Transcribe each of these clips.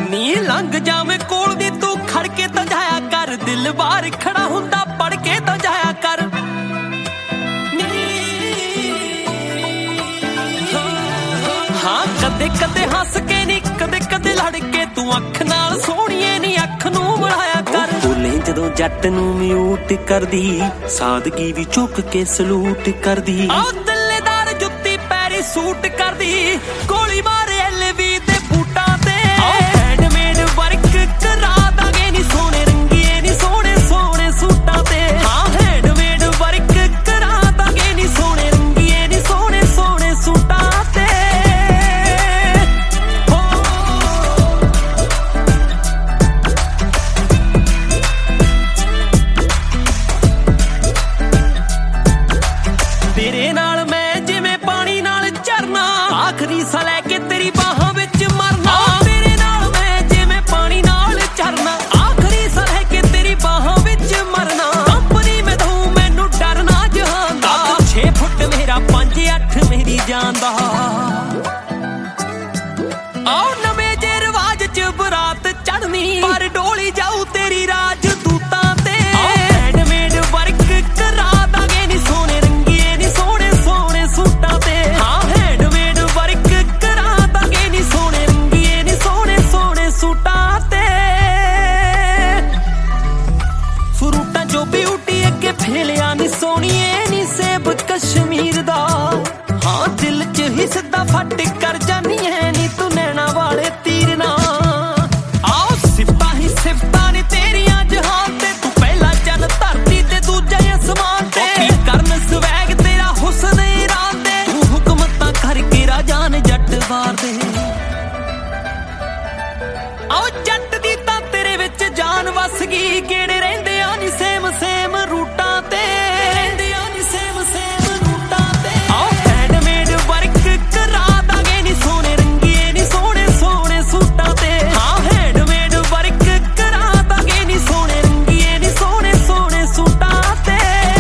ਨੀ ਲੰਘ ਜਾਵੇਂ ਕੋਲ ਦੀ ਤੂੰ ਖੜ ਕੇ ਤਾਂ ਜਾਇਆ ਕਰ, ਦਿਲ ਬਾਹਰ ਖੜਾ ਹੁੰਦਾ ਪੜ ਕੇ ਤਾਂ ਜਾਇਆ ਕਰ। ਹਾਂ ਕਦੇ ਕਦੇ ਹੱਸ ਕੇ ਨੀ ਕਦੇ ਕਦੇ ਲੜ ਕੇ, ਤੂੰ ਅੱਖ ਨਾਲ ਸੋਹਣੀਏ ਨੀ ਅੱਖ ਨੂੰ ਮਿਲਾਇਆ ਕਰ। ਬੋਲੇ ਜਦੋਂ ਜੱਟ ਨੂੰ ਮਿਊਟ ਕਰਦੀ, ਸਾਦਗੀ ਵੀ ਚੁੱਕ ਕੇ ਸਲੂਟ ਕਰਦੀ। ਆਹ ਦਿੱਲੇਦਾਰ ਜੁੱਤੀ ਪੈਰੀ ਸੂਟ ਕਰਦੀ, ਗੋਲੀ ਮਾਰੇ LV ਦੇ ਬੂਟਾਂ ਤੇ। ਹੈਂਡਮੇਡ ਵਰਕ ਕਰਾ ਦਾਂਗੇ ਨੀ ਸੋਹਣੇ ਰੰਗੀਏ ਨੀ ਸੋਹਣੇ ਸੋਹਣੇ ਸੂਟਾਂ ਤੇ। ਹਾਂ ਹੈਂਡਮੇਡ ਵਰਕ ਕਰਾ ਦਾਂਗੇ ਨੀ ਸੋਹਣੇ ਰੰਗੀਏ ਨੀ ਸੋਹਣੇ ਸੋਹਣੇ ਸੂਟਾਂ ਤੇ। ਤੇਰੇ ਨਾਲ ਮੈਂ ਜਿਵੇਂ ਪਾਣੀ ਨਾਲ ਝਰਨਾ, ਆਖਰੀ ਸਾਹ ਲੈ ਕੇ ਤੇਰੀ ਬਾਹਾਂ ਵਿੱਚ ਮਰਨਾ। ਤੇਰੇ ਨਾਲ ਮੈਂ ਜਿਵੇਂ ਪਾਣੀ ਨਾਲ ਝਰਨਾ, ਆਖਰੀ ਸਾਹ ਲੈ ਕੇ ਤੇਰੀ ਬਾਹਾਂ ਵਿੱਚ ਮਰਨਾ। ਕੰਪਨੀ ਮੈਂ ਦਊਂ ਮੈਨੂੰ ਡਰ ਨਾ ਜਹਾਨ ਦਾ, 6 ਫੁੱਟ ਮੇਰਾ 5'8" ਮੇਰੀ ਜਾਨ ਦਾ। ਆਓ ਨਵੇਂ ਜੇ ਰਿਵਾਜ ਚ ਬਰਾਤ ਚੜਨੀ, ਪਰ ਡੋਲੀ ਜਾਊ ਤੇਰੀ ਰਾਜਦੂਤਾਂ ਤੇ। ਹੈਂਡਮੇਡ ਵਰਕ ਕਰਾ ਦਾਂਗੇ ਨੀ ਸੋਹਣੇ ਰੰਗੀਏ ਨੀ ਸੋਹਣੇ ਸੋਹਣੇ ਸੂਟਾਂ ਤੇ। ਹਾਂ ਹੈਂਡਮੇਡ ਵਰਕ ਕਰਾ ਦਾਂਗੇ ਨੀ ਸੋਹਣੇ ਰੰਗੀਏ ਨੀ ਸੋਹਣੇ ਸੋਹਣੇ ਸੂਟਾਂ ਤੇ। ਫਰੂਟਾਂ ਚੋਂ ਬਿਊਟੀ ਅੱਗੇ ਫੇਲਿਆ ਨੀ ਸੋਹਣੀਏ ਨੀ ਸੇਬ ਕਸ਼ਮੀਰ ਦਾ। ਹਾਂ ਦਿਲ ਚ ਹੀ ਸਿੱਧਾ ਫੱਟ ਕਰ ਜਾਨੀ ਹੈ ਨੀ ਤੂੰ ਨੈਣਾ ਵਾਲੇ ਤੀਰ ਨਾ। ਆਓ ਸਿਫਤਾਂ ਹੀ ਸਿਫਤਾਂ ਨੇ ਤੇਰੀਆਂ ਜਹਾਨ ਤੇ, ਤੂੰ ਪਹਿਲਾ ਚੰਨ ਧਰਤੀ ਤੇ ਦੂਜਾ ਅਸਮਾਨ ਤੇ। ਕਰਨ ਸਵੈਗ ਤੇਰਾ ਹੁਸਨ ਇਰਾਨ ਤੇ, ਤੂੰ ਹੁਕਮਤਾਂ ਕਰਕੇ ਰਾਜਾਨ ਜੱਟ ਵਾਰ ਦੇ। ਆਓ ਜੱਟ ਦੀ ਤਾਂ ਤੇਰੇ ਵਿੱਚ ਜਾਨ ਵਸ ਗਈ, ਕਿਹੜੇ ਰਹਿੰਦੇ ਆ ਨੀ ਸੇਮ ਸੇਮ ਰੂਟਾਂ ਤੇ। ਰਹਿੰਦੇ ਆ ਨੀ ਸੇਮ ਸੇਮ ਰੂਟਾਂ ਤੇ। ਆਓ ਹੈਂਡਮੇਡ ਵਰਕ ਕਰਾ ਦਾਂਗੇ ਨੀ ਸੋਹਣੇ ਰੰਗੀਏ ਨੀ ਸੋਹਣੇ ਸੋਹਣੇ ਸੂਟਾਂ ਤੇ। ਹਾਂ ਹੈਂਡਮੇਡ ਵਰਕ ਕਰਾ ਦਾਂਗੇ ਨੀ ਸੋਹਣੇ ਰੰਗੀਏ ਨੀ ਸੋਹਣੇ ਸੋਹਣੇ ਸੂਟਾਂ ਤੇ।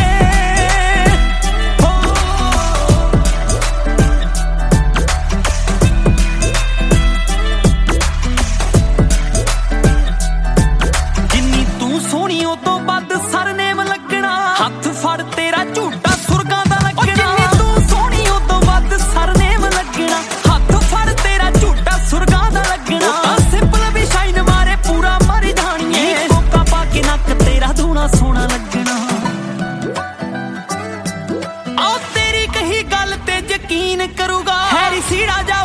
ਜਿੰਨੀ ਤੂੰ ਸੋਹਣੀ ਉਹ ਤੋਂ ਵੱਧ ਸਰਨੇਮ ਲੱਗਣਾ, ਹੱਥ ਫੜ ਤੇਰਾ ਝੂਟਾ ਸੁਰਗਾਂ ਦਾ ਲੱਗਣਾ। ਜਿੰਨੀ ਤੂੰ ਸੋਹਣੀ ਉਹ ਤੋਂ ਵੱਧ ਸਰਨੇਮ ਲੱਗਣਾ, ਹੱਥ ਫੜ ਤੇਰਾ ਝੂਟਾ ਸੁਰਗਾਂ ਦਾ ਲੱਗਣਾ। ਤਾਂ ਸਿੰਪਲ ਵੀ ਸ਼ਾਈਨ ਮਾਰੇ ਪੂਰਾ ਮਰ ਜਾਣੀਏ, ਕੋਕਾ ਪਾ ਕੇ ਨੱਕ ਤੇਰਾ ਧੂਣਾ ਸੋਹਣਾ ਲੱਗਣਾ। ਆਓ ਤੇਰੀ ਕਹੀ ਗੱਲ ਤੇ ਯਕੀਨ ਕਰੂਗਾ, ਹੈਰੀ ਸੀੜਾ ਜਾ